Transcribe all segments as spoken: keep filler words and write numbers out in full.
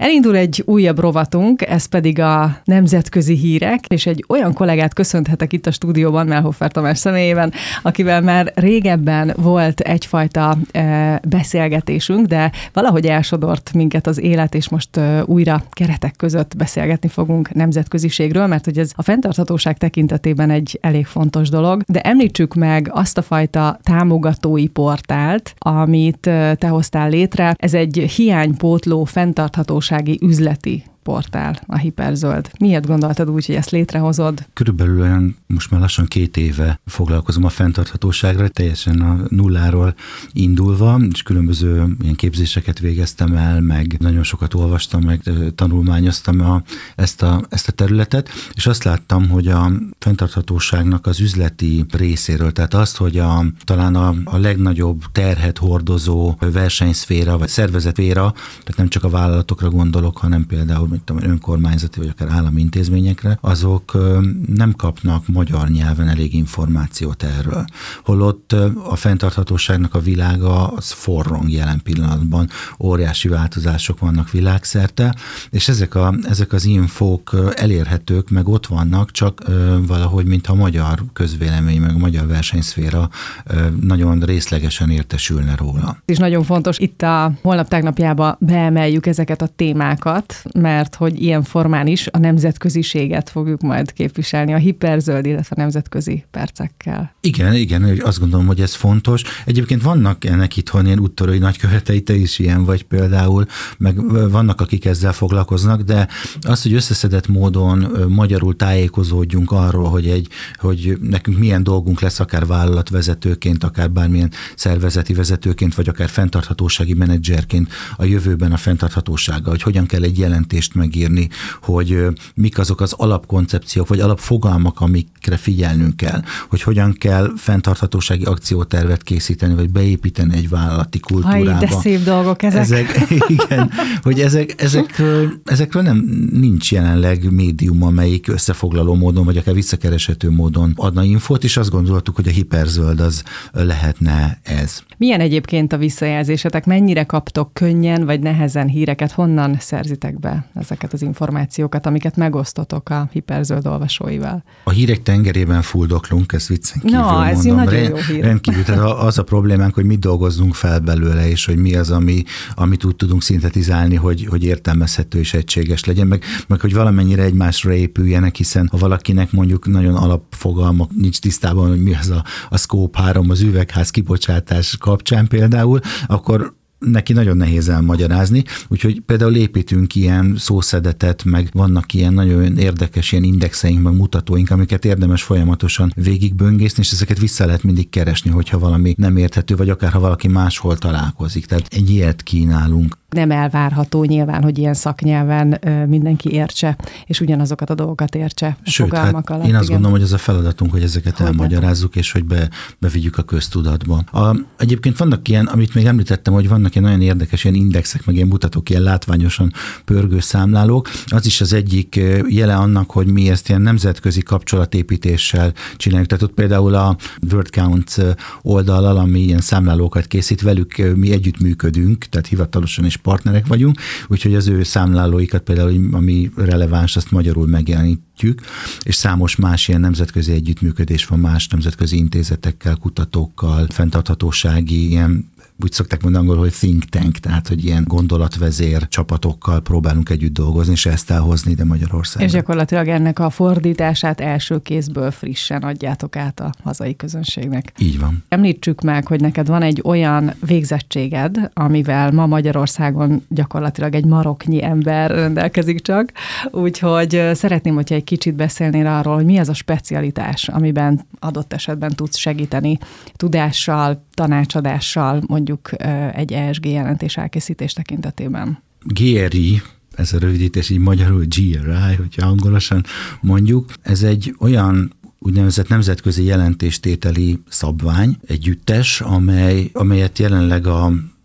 Elindul egy újabb rovatunk, ez pedig a nemzetközi hírek, és egy olyan kollégát köszönhetek itt a stúdióban, Mellhofer Tamás személyében, akivel már régebben volt egyfajta e, beszélgetésünk, de valahogy elsodort minket az élet, és most e, újra keretek között beszélgetni fogunk nemzetköziségről, mert hogy ez a fenntarthatóság tekintetében egy elég fontos dolog, de említsük meg azt a fajta támogatói portált, amit te hoztál létre. Ez egy hiánypótló fenntarthatósági üzleti portál, a Hiperzöld. Miért gondoltad úgy, hogy ezt létrehozod? Körülbelül olyan most már lassan két éve foglalkozom a fenntarthatóságra, teljesen a nulláról indulva, és különböző ilyen képzéseket végeztem el, meg nagyon sokat olvastam, meg tanulmányoztam a, ezt, a, ezt a területet, és azt láttam, hogy a fenntarthatóságnak az üzleti részéről, tehát azt, hogy a, talán a, a legnagyobb terhet hordozó versenyszféra, vagy szervezetszféra, tehát nem csak a vállalatokra gondolok, hanem például mint tudom, önkormányzati vagy akár állami intézményekre, azok nem kapnak magyar nyelven elég információt erről. Holott a fenntarthatóságnak a világa az forrong jelen pillanatban, óriási változások vannak világszerte, és ezek, a, ezek az infók elérhetők, meg ott vannak, csak valahogy, mint a magyar közvélemény, meg a magyar versenyszféra nagyon részlegesen értesülne róla. És nagyon fontos, itt a holnap tegnapjába beemeljük ezeket a témákat, mert hogy ilyen formán is a nemzetköziséget fogjuk majd képviselni, a Hiperzöld, illetve a nemzetközi percekkel. Igen, igen, azt gondolom, hogy ez fontos. Egyébként vannak ennek itthon ilyen úttörői nagykövetei, te is ilyen vagy például, meg vannak, akik ezzel foglalkoznak, de az, hogy összeszedett módon magyarul tájékozódjunk arról, hogy, egy, hogy nekünk milyen dolgunk lesz akár vállalatvezetőként, akár bármilyen szervezeti vezetőként, vagy akár fenntarthatósági menedzserként a jövőben a fenntarthatósággal, hogy hogyan kell egy jelentést megírni, hogy mik azok az alapkoncepciók, vagy alapfogalmak, amikre figyelnünk kell, hogy hogyan kell fenntarthatósági akciótervet készíteni, vagy beépíteni egy vállalati kultúrába. Haj, de szép dolgok ezek. ezek igen, hogy ezek, ezekről, ezekről nem nincs jelenleg médium, amelyik összefoglaló módon, vagy akár visszakereshető módon adna infót, és azt gondoltuk, hogy a Hiperzöld az lehetne ez. Milyen egyébként a visszajelzésetek? Mennyire kaptok könnyen, vagy nehezen híreket? Honnan szerzitek be ezeket az információkat, amiket megosztotok a Hiperzöld olvasóival? A hírek tengerében fuldoklunk, ezt viccen kívül no, mondom. ez nagyon jó hír. Rendkívül, tehát az a problémánk, hogy mit dolgozzunk fel belőle, és hogy mi az, ami, amit úgy tudunk szintetizálni, hogy, hogy értelmezhető és egységes legyen, meg, meg hogy valamennyire egymásra épüljenek, hiszen ha valakinek mondjuk nagyon alapfogalmak nincs tisztában, hogy mi az a, a Scope három, az üvegház kibocsátás kapcsán például, akkor neki nagyon nehéz elmagyarázni, úgyhogy például építünk ilyen szószedetet, meg vannak ilyen nagyon érdekes ilyen indexeink, meg mutatóink, amiket érdemes folyamatosan végigböngészni, és ezeket vissza lehet mindig keresni, hogyha valami nem érthető, vagy akár ha valaki máshol találkozik. Tehát egy ilyet kínálunk. Nem elvárható nyilván, hogy ilyen szaknyelven mindenki értse, és ugyanazokat a dolgokat értse a Sőt, fogalmak hát alatt. én azt igen. gondolom, hogy ez a feladatunk, hogy ezeket hogy elmagyarázzuk, és hogy be, bevigyük a köztudatba. A, egyébként vannak ilyen, amit még említettem, hogy vannak ilyen nagyon érdekes ilyen indexek, meg ilyen mutatók, ilyen látványosan pörgő számlálók. Az is az egyik jele annak, hogy mi ezt ilyen nemzetközi kapcsolatépítéssel csináljuk. Tehát ott például a WordCount oldallal, ami ilyen számlálókat készít, velük mi együttműködünk, tehát hivatalosan is partnerek vagyunk, úgyhogy az ő számlálóikat például, ami releváns, azt magyarul megjelenítjük, és számos más ilyen nemzetközi együttműködés van más nemzetközi intézetekkel, kutatókkal, fenntarthatósági ilyen, úgy szokták mondani angolul, hogy think tank, tehát hogy ilyen gondolatvezér csapatokkal próbálunk együtt dolgozni, és ezt elhozni ide Magyarországra. És gyakorlatilag ennek a fordítását első kézből frissen adjátok át a hazai közönségnek. Így van. Említsük meg, hogy neked van egy olyan végzettséged, amivel ma Magyarországon gyakorlatilag egy maroknyi ember rendelkezik csak, úgyhogy szeretném, hogyha egy kicsit beszélnél arról, hogy mi az a specialitás, amiben adott esetben tudsz segíteni tudással, tanácsadással, mondjuk egy E S G jelentés elkészítés tekintetében. G R I, ez a rövidítés, így magyarul G R I, hogyha angolosan mondjuk, ez egy olyan úgynevezett nemzetközi jelentéstételi szabvány, együttes, amely, amelyet jelenleg a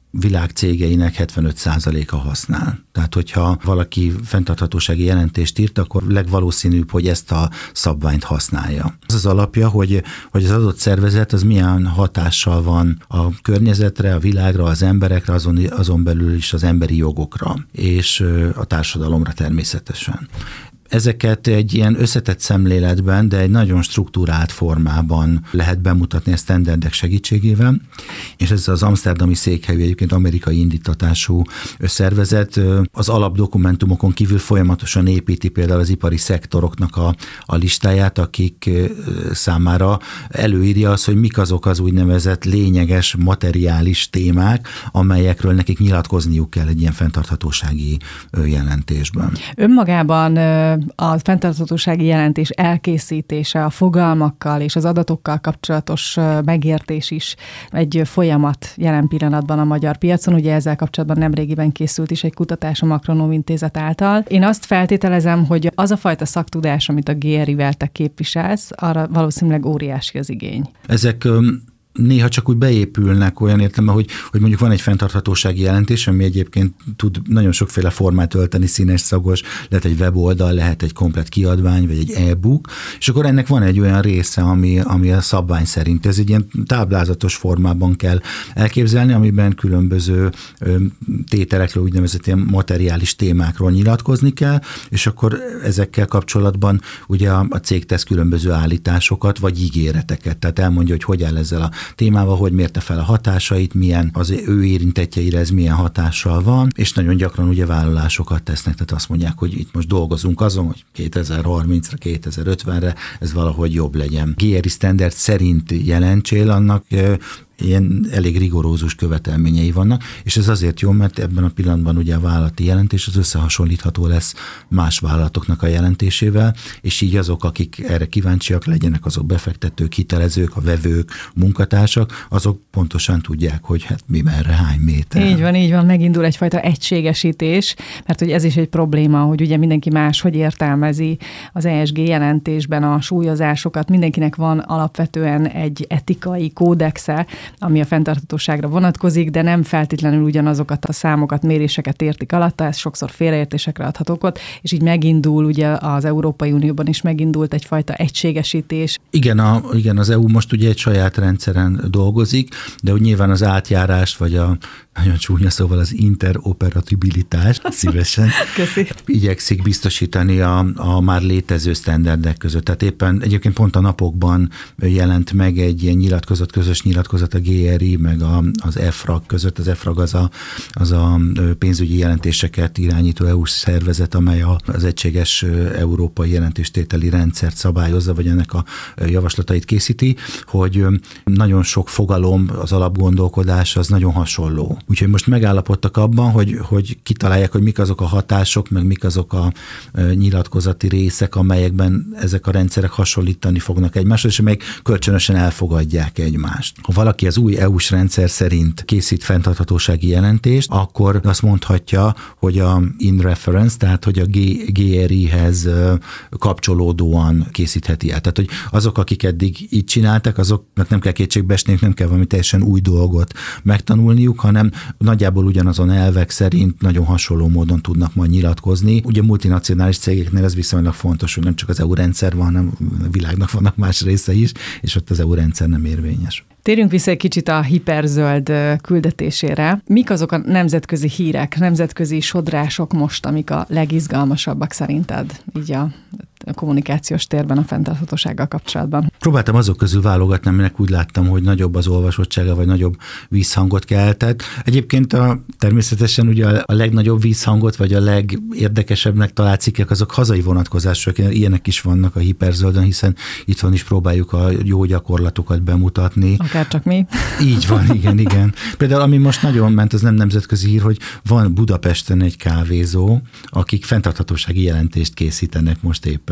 világ cégeinek hetvenöt százaléka használ. Tehát, hogyha valaki fenntarthatósági jelentést írt, akkor legvalószínűbb, hogy ezt a szabványt használja. Az az alapja, hogy, hogy az adott szervezet az milyen hatással van a környezetre, a világra, az emberekre, azon, azon belül is az emberi jogokra, és a társadalomra természetesen. Ezeket egy ilyen összetett szemléletben, de egy nagyon struktúrált formában lehet bemutatni a standardek segítségével, és ez az amszterdami székhelyű, egyébként amerikai indítatású szervezet az alapdokumentumokon kívül folyamatosan építi például az ipari szektoroknak a, a listáját, akik számára előírja az, hogy mik azok az úgynevezett lényeges materiális témák, amelyekről nekik nyilatkozniuk kell egy ilyen fenntarthatósági jelentésben. Önmagában a fenntarthatósági jelentés elkészítése, a fogalmakkal és az adatokkal kapcsolatos megértés is egy folyamat jelen pillanatban a magyar piacon. Ugye ezzel kapcsolatban nemrégiben készült is egy kutatás a Makronóm Intézet által. Én azt feltételezem, hogy az a fajta szaktudás, amit a gé er i-vel te képviselsz, arra valószínűleg óriási az igény. Ezek néha csak úgy beépülnek olyan értelemben, hogy, hogy mondjuk van egy fenntarthatósági jelentés, ami egyébként tud nagyon sokféle formát ölteni, színes, szagos, lehet egy weboldal, lehet egy komplett kiadvány, vagy egy e-book, és akkor ennek van egy olyan része, ami, ami a szabvány szerint. Ez egy ilyen táblázatos formában kell elképzelni, amiben különböző tételekről, úgynevezett ilyen materiális témákról nyilatkozni kell, és akkor ezekkel kapcsolatban ugye a, a cég tesz különböző állításokat, vagy ígéreteket, tehát elmondja, hogy hogy áll ezzel a témával, hogy mérte fel a hatásait, milyen az ő érintettjeire ez milyen hatással van, és nagyon gyakran ugye vállalásokat tesznek, tehát azt mondják, hogy itt most dolgozunk azon, hogy kétezer-harmincra, kétezer-ötvenre ez valahogy jobb legyen. gé er i standard szerint jelentsél, annak ilyen elég rigorózus követelményei vannak, és ez azért jó, mert ebben a pillanatban ugye a vállalati jelentés az összehasonlítható lesz más vállalatoknak a jelentésével, és így azok, akik erre kíváncsiak legyenek, azok befektetők, hitelezők, a vevők, munkatársak, azok pontosan tudják, hogy hát mi merre, hány méter. Így van, így van, megindul egyfajta egységesítés, mert hogy ez is egy probléma, hogy ugye mindenki más, hogy értelmezi az e es gé jelentésben a súlyozásokat, mindenkinek van alapvetően egy etikai kódexe, ami a fenntarthatóságra vonatkozik, de nem feltétlenül ugyanazokat a számokat, méréseket értik alatta, ez sokszor félreértésekre adhat okot, és így megindul, ugye az Európai Unióban is megindult egyfajta egységesítés. Igen, a, igen, az é u most ugye egy saját rendszeren dolgozik, de úgy nyilván az átjárást, vagy a nagyon csúnya szóval az interoperabilitást szívesen igyekszik biztosítani a, a már létező sztenderdek között. Tehát éppen egyébként pont a napokban jelent meg egy ilyen nyilatkozat, közös nyilatkozat a gé er i, meg a, az EFRAG között. Az EFRAG az a, az a pénzügyi jelentéseket irányító é u-s szervezet, amely az egységes európai jelentéstételi rendszert szabályozza, vagy ennek a javaslatait készíti, hogy nagyon sok fogalom, az alapgondolkodás az nagyon hasonló. Úgyhogy most megállapodtak abban, hogy, hogy kitalálják, hogy mik azok a hatások, meg mik azok a nyilatkozati részek, amelyekben ezek a rendszerek hasonlítani fognak egymásra, és amelyek kölcsönösen elfogadják egymást. Ha valaki az új é u-s rendszer szerint készít fenntarthatósági jelentést, akkor azt mondhatja, hogy a in reference, tehát hogy a gé er i-hez kapcsolódóan készítheti el. Tehát, hogy azok, akik eddig így csináltak, azoknak nem kell kétségbe esniük, nem kell valami teljesen új dolgot megtanulniuk, hanem nagyjából ugyanazon elvek szerint nagyon hasonló módon tudnak majd nyilatkozni. Ugye multinacionális cégeknél ez viszonylag fontos, hogy nem csak az é u rendszer van, hanem a világnak vannak más része is, és ott az é u rendszer nem érvényes. Térjünk vissza egy kicsit a hiperzöld küldetésére. Mik azok a nemzetközi hírek, nemzetközi sodrások most, amik a legizgalmasabbak szerinted így a a kommunikációs térben a fenntarthatósággal kapcsolatban? Próbáltam azok közül válogatni, aminek úgy láttam, hogy nagyobb az olvasottsága, vagy nagyobb vízhangot keltett. Egyébként a, természetesen ugye a, a legnagyobb vízhangot, vagy a legérdekesebbnek talált cikkek, azok hazai vonatkozások, ilyenek is vannak a hiperzöldön, hiszen itthon is próbáljuk a jó gyakorlatokat bemutatni. Akár csak mi. Így van, igen, igen. Például ami most nagyon ment, az nem nemzetközi hír, hogy van Budapesten egy kávézó, akik fenntarthatósági jelentést készítenek most éppen.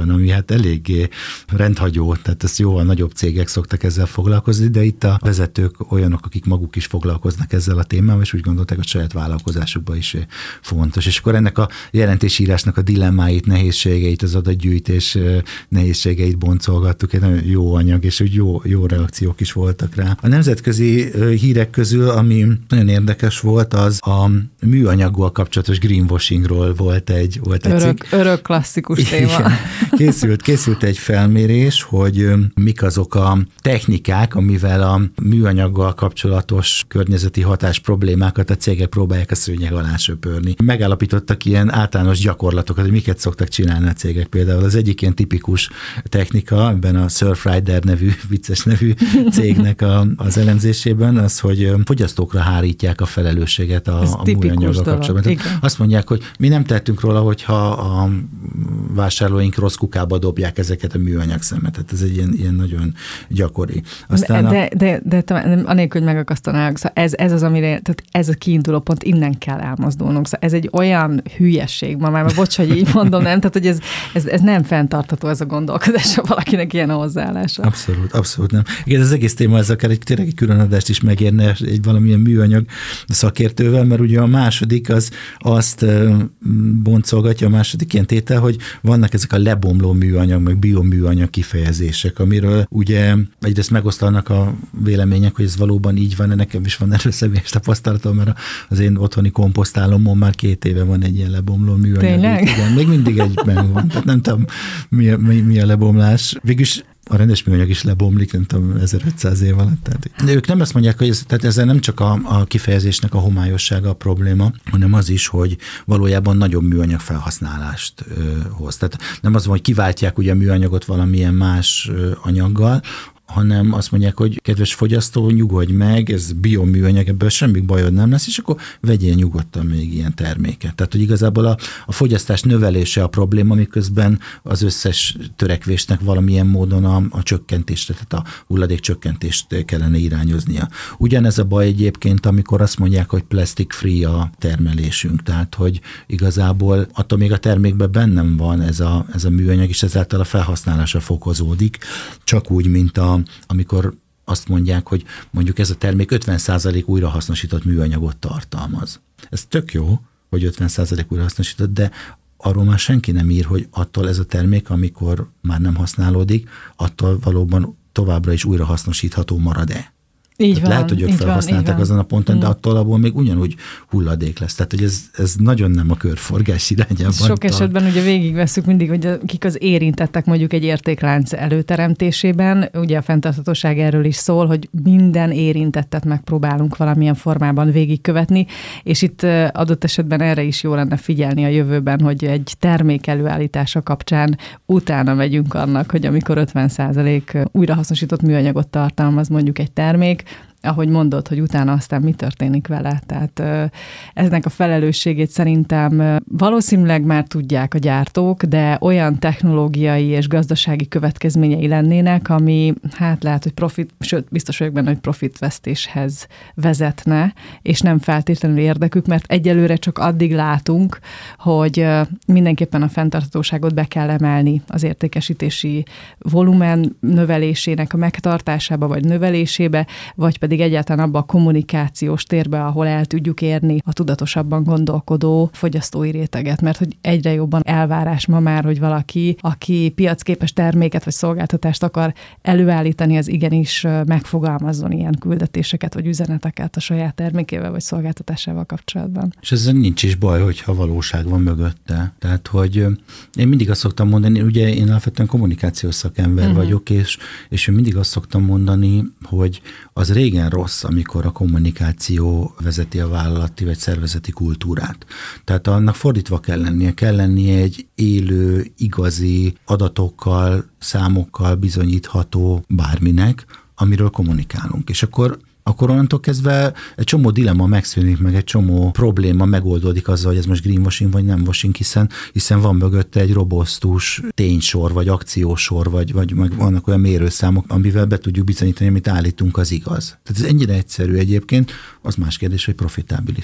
van, ami hát eléggé rendhagyó, tehát ezt jóval nagyobb cégek szoktak ezzel foglalkozni, de itt a vezetők olyanok, akik maguk is foglalkoznak ezzel a témával, és úgy gondolták, hogy saját vállalkozásukban is fontos. És akkor ennek a jelentésírásnak a dilemmáit, nehézségeit, az adatgyűjtés nehézségeit boncolgattuk, egy nagyon jó anyag, és úgy jó, jó reakciók is voltak rá. A nemzetközi hírek közül, ami nagyon érdekes volt, az a műanyaggal kapcsolatos greenwashingról volt egy, volt egy örök, cikk. Örök klasszikus téma. Igen. Készült, készült egy felmérés, hogy mik azok a technikák, amivel a műanyaggal kapcsolatos környezeti hatás problémákat a cégek próbálják a szőnyeg alá söpörni. Megállapítottak ilyen általános gyakorlatokat, hogy miket szoktak csinálni a cégek. Például az egyik ilyen tipikus technika, ebben a Surfrider nevű, vicces nevű cégnek a, az elemzésében, az, hogy fogyasztókra hárítják a felelősséget a, a műanyaggal kapcsolatban. Azt mondják, hogy mi nem tettünk róla, hogyha a vásárlóink rossz kukába dobják ezeket a műanyag szemetet. Ez egy ilyen, ilyen nagyon gyakori. Aztán de, a... de, de, de anélkül, hogy megakasztanálok, szóval ez, ez az, amire, tehát ez a kiinduló pont, innen kell elmozdulnunk. Szóval ez egy olyan hülyesség, ma már, ma bocs, hogy így mondom, nem? Tehát, hogy ez, ez, ez nem fenntartható, ez a gondolkodás, ha valakinek ilyen a hozzáállása. Abszolút, abszolút nem. Igen, az egész téma, ez akár egy, tényleg egy külön adást is megérne egy valamilyen műanyag szakértővel, mert ugye a második az azt boncolgatja, a második ilyen tétel, hogy vannak ezek a lebomló műanyag, meg bioműanyag kifejezések, amiről ugye egyrészt megosztanak a vélemények, hogy ez valóban így van, nekem is van erről személyes tapasztalatom, mert az én otthoni komposztálomon már két éve van egy ilyen lebomló műanyag. Tényleg? Igen, még mindig egyben van, tehát nem tudom, mi a, mi, mi a lebomlás. Végülis a rendes műanyag is lebomlik, nem tudom, ezerötszáz év alatt. Tehát, de ők nem azt mondják, hogy ez, tehát ezzel nem csak a, a kifejezésnek a homályossága a probléma, hanem az is, hogy valójában nagyobb műanyag felhasználást ö, hoz. Tehát nem az van, hogy kiváltják ugye a műanyagot valamilyen más ö, anyaggal, hanem azt mondják, hogy kedves fogyasztó, nyugodj meg, ez bioműanyag, ebből semmi bajod nem lesz, és akkor vegyél nyugodtan még ilyen terméket. Tehát, hogy igazából a, a fogyasztás növelése a probléma, miközben az összes törekvésnek valamilyen módon a, a csökkentésre, tehát a hulladék csökkentést kellene irányoznia. Ugyanez a baj egyébként, amikor azt mondják, hogy plastic free a termelésünk, tehát, hogy igazából attól még a termékben bennem van ez a, ez a műanyag, és ezáltal a felhasználása fokozódik, csak úgy, mint a amikor azt mondják, hogy mondjuk ez a termék ötven százalék újrahasznosított műanyagot tartalmaz. Ez tök jó, hogy ötven százalék újrahasznosított, de arról már senki nem ír, hogy attól ez a termék, amikor már nem használódik, attól valóban továbbra is újrahasznosítható marad-e. Így van, lehet, hogy ők felhasználták azon a ponton, mm. de attól abból még ugyanúgy hulladék lesz. Tehát, hogy ez, ez nagyon nem a körforgás irányában. Sok tart. Esetben ugye végigvesszük mindig, hogy kik az érintettek mondjuk egy értéklánc előteremtésében. Ugye a fenntarthatóság erről is szól, hogy minden érintettet megpróbálunk valamilyen formában végigkövetni, és itt adott esetben erre is jó lenne figyelni a jövőben, hogy egy termék előállítása kapcsán utána megyünk annak, hogy amikor ötven százalék újrahasznosított műanyagot tartalmaz mondjuk egy termék, ahogy mondod, hogy utána aztán mi történik vele. Tehát eznek a felelősségét szerintem valószínűleg már tudják a gyártók, de olyan technológiai és gazdasági következményei lennének, ami hát lehet, hogy profit, sőt, biztos vagyok benne, hogy profitvesztéshez vezetne, és nem feltétlenül érdekük, mert egyelőre csak addig látunk, hogy mindenképpen a fenntarthatóságot be kell emelni az értékesítési volumen növelésének a megtartásába, vagy növelésébe, vagy pedig egyáltalán abba a kommunikációs térbe, ahol el tudjuk érni a tudatosabban gondolkodó fogyasztói réteget, mert hogy egyre jobban elvárás ma már, hogy valaki, aki piacképes terméket vagy szolgáltatást akar előállítani, az igenis megfogalmazzon ilyen küldetéseket vagy üzeneteket a saját termékével vagy szolgáltatásával kapcsolatban. És ezzel nincs is baj, hogyha valóság van mögötte. Tehát, hogy én mindig azt szoktam mondani, ugye én alapvetően kommunikációs szakember uh-huh. vagyok, és, és én mindig azt szoktam mondani, hogy az régen rossz, amikor a kommunikáció vezeti a vállalati vagy szervezeti kultúrát. Tehát annak fordítva kell lennie, kell lennie egy élő, igazi adatokkal, számokkal bizonyítható bárminek, amiről kommunikálunk. És akkor akkor onnantól kezdve egy csomó dilemma megszűnik, meg egy csomó probléma megoldódik azzal, hogy ez most greenwashing vagy nem washing, hiszen, hiszen van mögötte egy robosztus ténysor, vagy akciósor, vagy, vagy vannak olyan mérőszámok, amivel be tudjuk bizonyítani, amit állítunk, az igaz. Tehát ez ennyire egyszerű egyébként, az más kérdés, hogy profitábilis.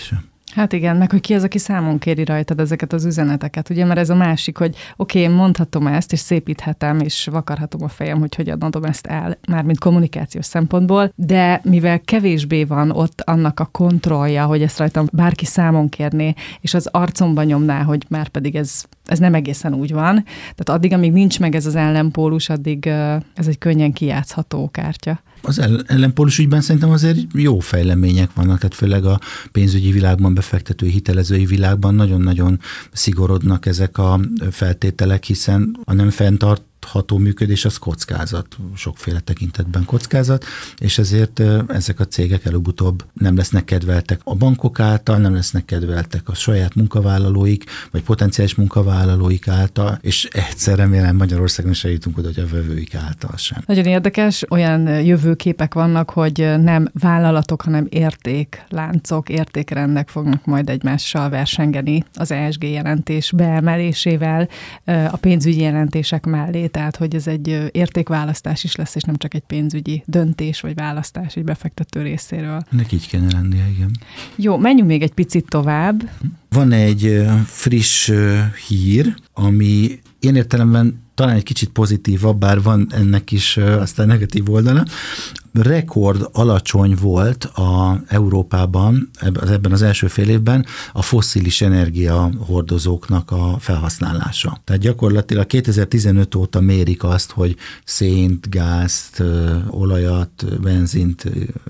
Hát igen, meg hogy ki az, aki számon kéri rajtad ezeket az üzeneteket, ugye, mert ez a másik, hogy oké, okay, én mondhatom ezt, és szépíthetem, és vakarhatom a fejem, hogy hogyan adom ezt el, mármint kommunikációs szempontból, de mivel kevésbé van ott annak a kontrollja, hogy ezt rajtam bárki számon kérné, és az arcomba nyomná, hogy már pedig ez, ez nem egészen úgy van. Tehát addig, amíg nincs meg ez az ellenpólus, addig ez egy könnyen kijátszható kártya. Az ellenpólus ügyben szerintem azért jó fejlemények vannak, tehát főleg a pénzügyi világban, befektetői, hitelezői világban nagyon-nagyon szigorodnak ezek a feltételek, hiszen a nem fenntartható működés az kockázat, sokféle tekintetben kockázat, és ezért ezek a cégek előbb-utóbb nem lesznek kedveltek a bankok által, nem lesznek kedveltek a saját munkavállalóik, vagy potenciális munkavállalóik által, és egyszer remélem Magyarországon se jutunk oda, hogy a vevőik által sem. Nagyon érdekes, olyan jövőképek vannak, hogy nem vállalatok, hanem értékláncok, értékrendek fognak majd egymással versengeni az E S G jelentés beemelésével a pénzügyi jelentések mellé, tehát hogy ez egy értékválasztás is lesz, és nem csak egy pénzügyi döntés vagy választás egy befektető részéről. Ennek így kéne lennie, igen. Jó, menjünk még egy picit tovább. Van egy friss hír, ami ilyen értelemben talán egy kicsit pozitívabb, bár van ennek is aztán negatív oldala. Rekord alacsony volt a Európában ebben az első fél évben a fosszilis energiahordozóknak a felhasználása. Tehát gyakorlatilag kétezer-tizenöt óta mérik azt, hogy szént, gázt, olajat, benzint,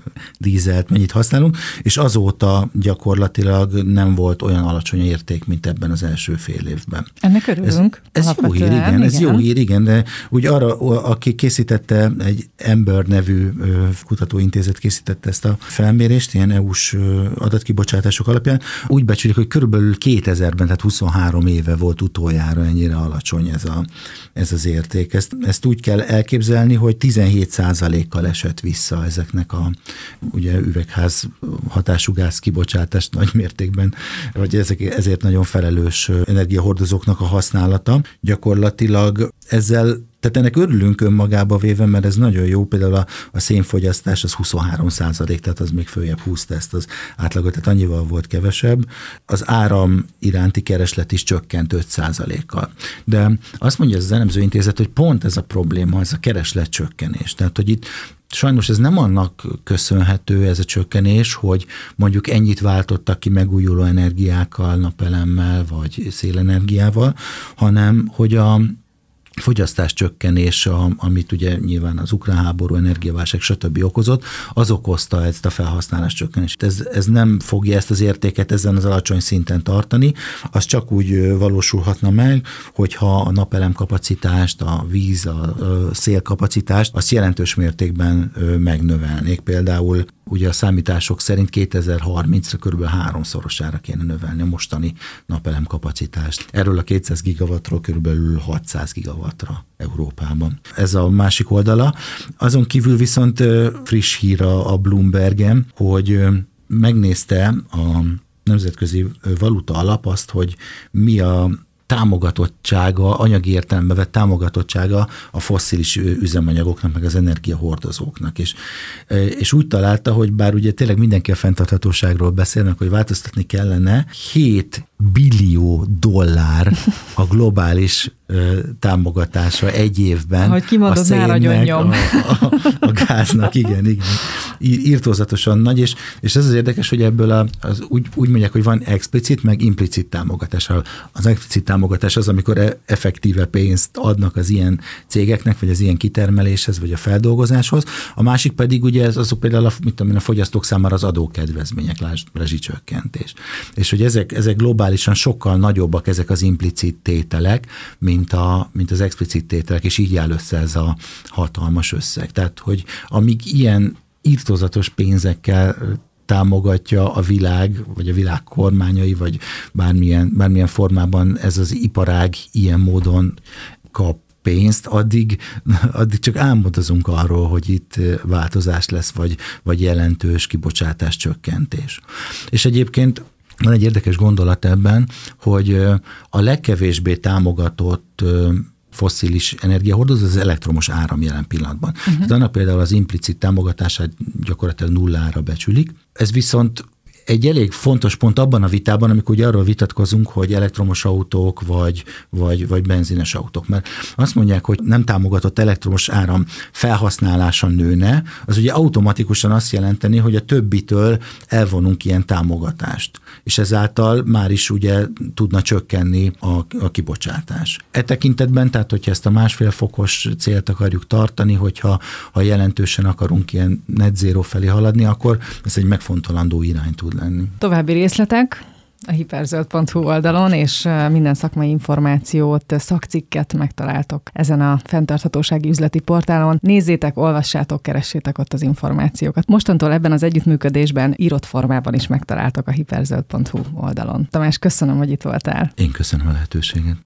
dízelt mennyit használunk, és azóta gyakorlatilag nem volt olyan alacsony érték, mint ebben az első fél évben. Ennek örülünk. Ez, ez jó hír, igen, igen, ez jó hír, igen, de úgy arra, aki készítette, egy Ember nevű kutatóintézet készítette ezt a felmérést, ilyen é u-s adatkibocsátások alapján, úgy becsülik, hogy körülbelül kétezerben, tehát huszonhárom éve volt utoljára ennyire alacsony ez, a, ez az érték. Ezt, ezt úgy kell elképzelni, hogy tizenhét százalékkal esett vissza ezeknek a ugye üvegház hatású gáz kibocsátást nagy mértékben, vagy ezek, ezért nagyon felelős energiahordozóknak a használata. Gyakorlatilag ezzel, tehát ennek örülünk önmagába véve, mert ez nagyon jó, például a, a szénfogyasztás az huszonhárom százalék, tehát az még följebb húzta ezt az átlagot, tehát annyival volt kevesebb. Az áram iránti kereslet is csökkent öt százalékkal. De azt mondja az elemzőintézet, hogy pont ez a probléma, ez a kereslet csökkenés. Tehát, hogy itt sajnos ez nem annak köszönhető, ez a csökkenés, hogy mondjuk ennyit váltottak ki megújuló energiákkal, napelemmel vagy szélenergiával, hanem hogy a fogyasztás csökkenés, amit ugye nyilván az ukrán háború, energiaválság, stb. Okozott, az okozta ezt a felhasználás csökkenést. Ez, ez nem fogja ezt az értéket ezen az alacsony szinten tartani, az csak úgy valósulhatna meg, hogyha a napelem kapacitást, a víz, a szélkapacitást, azt jelentős mértékben megnövelnék. Például ugye a számítások szerint kétezer-harmincra körülbelül háromszorosára kéne növelni a mostani napelem kapacitást. Erről a kétszáz gigawattról körülbelül hatszáz gigawattra Európában. Ez a másik oldala. Azon kívül viszont friss hír a Bloombergen, hogy megnézte a Nemzetközi Valuta Alap azt, hogy mi a támogatottsága, anyagi értelembe vett támogatottsága a fosszilis üzemanyagoknak, meg az energiahordozóknak. És, és úgy találta, hogy bár ugye tényleg mindenki a fenntarthatóságról beszélnek, hogy változtatni kellene, hét billió dollár a globális támogatása egy évben. Ahogy kimondod, a szénnek, a, a, a gáznak, igen, igen. Irtózatosan nagy, és, és ez az érdekes, hogy ebből a, az úgy, úgy mondják, hogy van explicit, meg implicit támogatás. Az explicit támogatás az, amikor effektíve pénzt adnak az ilyen cégeknek, vagy az ilyen kitermeléshez, vagy a feldolgozáshoz. A másik pedig ugye ez azok például a, mit tudom én, a fogyasztók számára az adókedvezmények, rezsicsökkentés. És hogy ezek, ezek globálisan sokkal nagyobbak ezek az implicit tételek, mint, a, mint az explicit tételek, és így áll össze ez a hatalmas összeg. Tehát, hogy amíg ilyen irtózatos pénzekkel támogatja a világ, vagy a világ kormányai, vagy bármilyen, bármilyen formában ez az iparág ilyen módon kap pénzt, addig, addig csak álmodozunk arról, hogy itt változás lesz, vagy, vagy jelentős kibocsátás csökkentés. És egyébként van egy érdekes gondolat ebben, hogy a legkevésbé támogatott fosszilis energiahordozó az elektromos áram jelen pillanatban. Uh-huh. Tehát annak például az implicit támogatását gyakorlatilag nullára becsülik. Ez viszont egy elég fontos pont abban a vitában, amikor ugye arról vitatkozunk, hogy elektromos autók vagy, vagy, vagy benzines autók. Mert azt mondják, hogy nem támogatott elektromos áram felhasználása nőne, az ugye automatikusan azt jelenteni, hogy a többitől elvonunk ilyen támogatást. És ezáltal már is ugye tudna csökkenni a, a kibocsátás. E tekintetben, tehát hogyha ezt a másfél fokos célt akarjuk tartani, hogyha ha jelentősen akarunk ilyen net zero felé haladni, akkor ez egy megfontolandó irány tud lenni. További részletek a hiperzöld pont hu oldalon, és minden szakmai információt, szakcikket megtaláltok ezen a fenntarthatósági üzleti portálon. Nézzétek, olvassátok, keressétek ott az információkat. Mostantól ebben az együttműködésben írott formában is megtaláltok a hiperzöld pont hu oldalon. Tamás, köszönöm, hogy itt voltál. Én köszönöm a lehetőséget.